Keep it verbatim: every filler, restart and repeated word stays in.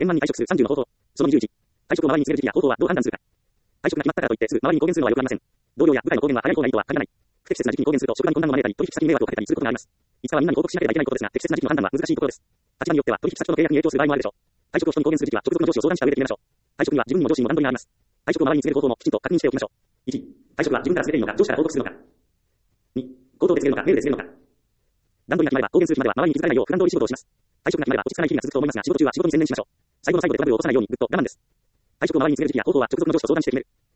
円満に退職するさんじゅうの方法。そのにじゅういち。退職を周りに告げる時期や方法はどう判断するか。退職が決まったからといってすぐ周りに公言するのはよくありません。同僚や部下の公言は早い方がいいとは限らない。不適切な時期に公言すると職場に混乱を招いたり、取引先に迷惑をかけたりすることがあります。いつかはみんなに報告しなければいけないことですが、適切な時期の判断は難しいところです。立場によっては取引先との契約に影響する場合もあるでしょう。退職を人に公言する時期は直属の上司を相談した上で決めましょう。退職には自分にも上司にも段取りがあります。退職を周りに告げる方法もきちんと確認しておきましょう。いち、退職は自分から告げていいのか、上司から報告するのか。に、口頭で告げるのか、メールで告げるのか。段取りが決まれば公言する日までは周りに気づかれないよう普段通り仕事をします。退職が決まれば落ち着かない日々が続くと思いますが、仕事中は仕事に専念しましょう。最後の最後でトラブルを起こさないようにぐっと我慢です。退職を周りに告げる時期や方法は直属の上司と相談して決める。